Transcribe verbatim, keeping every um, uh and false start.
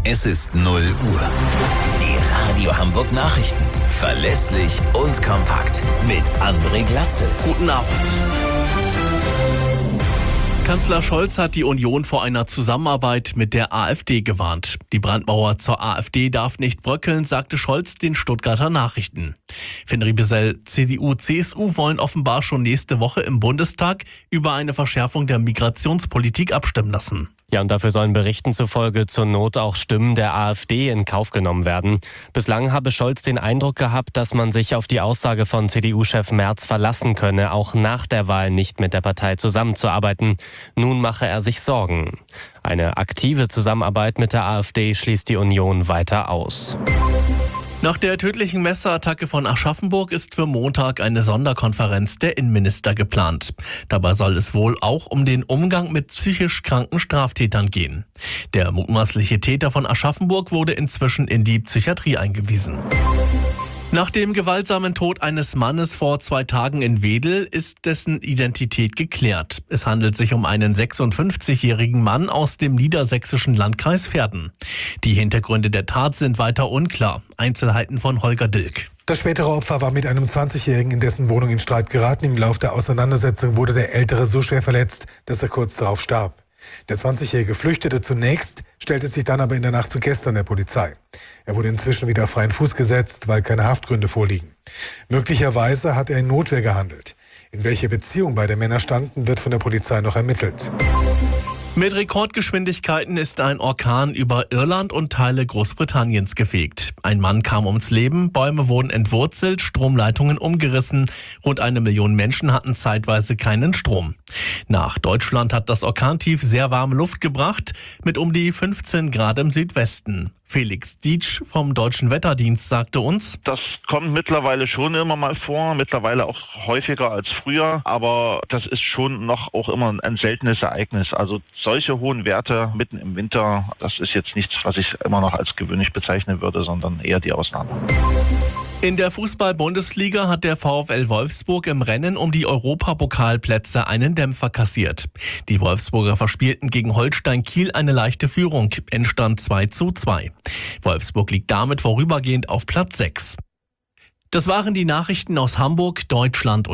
Es ist null Uhr. Die Radio Hamburg Nachrichten. Verlässlich und kompakt. Mit André Glatzel. Guten Abend. Kanzler Scholz hat die Union vor einer Zusammenarbeit mit der AfD gewarnt. Die Brandmauer zur AfD darf nicht bröckeln, sagte Scholz den Stuttgarter Nachrichten. Finn Riebesell, C D U, C S U wollen offenbar schon nächste Woche im Bundestag über eine Verschärfung der Migrationspolitik abstimmen lassen. Ja, und dafür sollen Berichten zufolge zur Not auch Stimmen der AfD in Kauf genommen werden. Bislang habe Scholz den Eindruck gehabt, dass man sich auf die Aussage von C D U-Chef Merz verlassen könne, auch nach der Wahl nicht mit der Partei zusammenzuarbeiten. Nun mache er sich Sorgen. Eine aktive Zusammenarbeit mit der AfD schließt die Union weiter aus. Nach der tödlichen Messerattacke von Aschaffenburg ist für Montag eine Sonderkonferenz der Innenminister geplant. Dabei soll es wohl auch um den Umgang mit psychisch kranken Straftätern gehen. Der mutmaßliche Täter von Aschaffenburg wurde inzwischen in die Psychiatrie eingewiesen. Nach dem gewaltsamen Tod eines Mannes vor zwei Tagen in Wedel ist dessen Identität geklärt. Es handelt sich um einen sechsundfünfzigjährigen Mann aus dem niedersächsischen Landkreis Verden. Die Hintergründe der Tat sind weiter unklar. Einzelheiten von Holger Dilk. Das spätere Opfer war mit einem zwanzigjährigen in dessen Wohnung in Streit geraten. Im Lauf der Auseinandersetzung wurde der Ältere so schwer verletzt, dass er kurz darauf starb. Der zwanzigjährige flüchtete zunächst, stellte sich dann aber in der Nacht zu gestern der Polizei. Er wurde inzwischen wieder auf freien Fuß gesetzt, weil keine Haftgründe vorliegen. Möglicherweise hat er in Notwehr gehandelt. In welcher Beziehung beide Männer standen, wird von der Polizei noch ermittelt. Mit Rekordgeschwindigkeiten ist ein Orkan über Irland und Teile Großbritanniens gefegt. Ein Mann kam ums Leben, Bäume wurden entwurzelt, Stromleitungen umgerissen. Rund eine Million Menschen hatten zeitweise keinen Strom. Nach Deutschland hat das Orkantief sehr warme Luft gebracht, mit um die fünfzehn Grad im Südwesten. Felix Dietsch vom Deutschen Wetterdienst sagte uns: Das kommt mittlerweile schon immer mal vor, mittlerweile auch häufiger als früher, aber das ist schon noch auch immer ein seltenes Ereignis. Also solche hohen Werte mitten im Winter, das ist jetzt nichts, was ich immer noch als gewöhnlich bezeichnen würde, sondern eher die Ausnahme. In der Fußball-Bundesliga hat der VfL Wolfsburg im Rennen um die Europapokalplätze einen Dämpfer kassiert. Die Wolfsburger verspielten gegen Holstein Kiel eine leichte Führung, Endstand zwei zu zwei. Wolfsburg liegt damit vorübergehend auf Platz sechs. Das waren die Nachrichten aus Hamburg, Deutschland und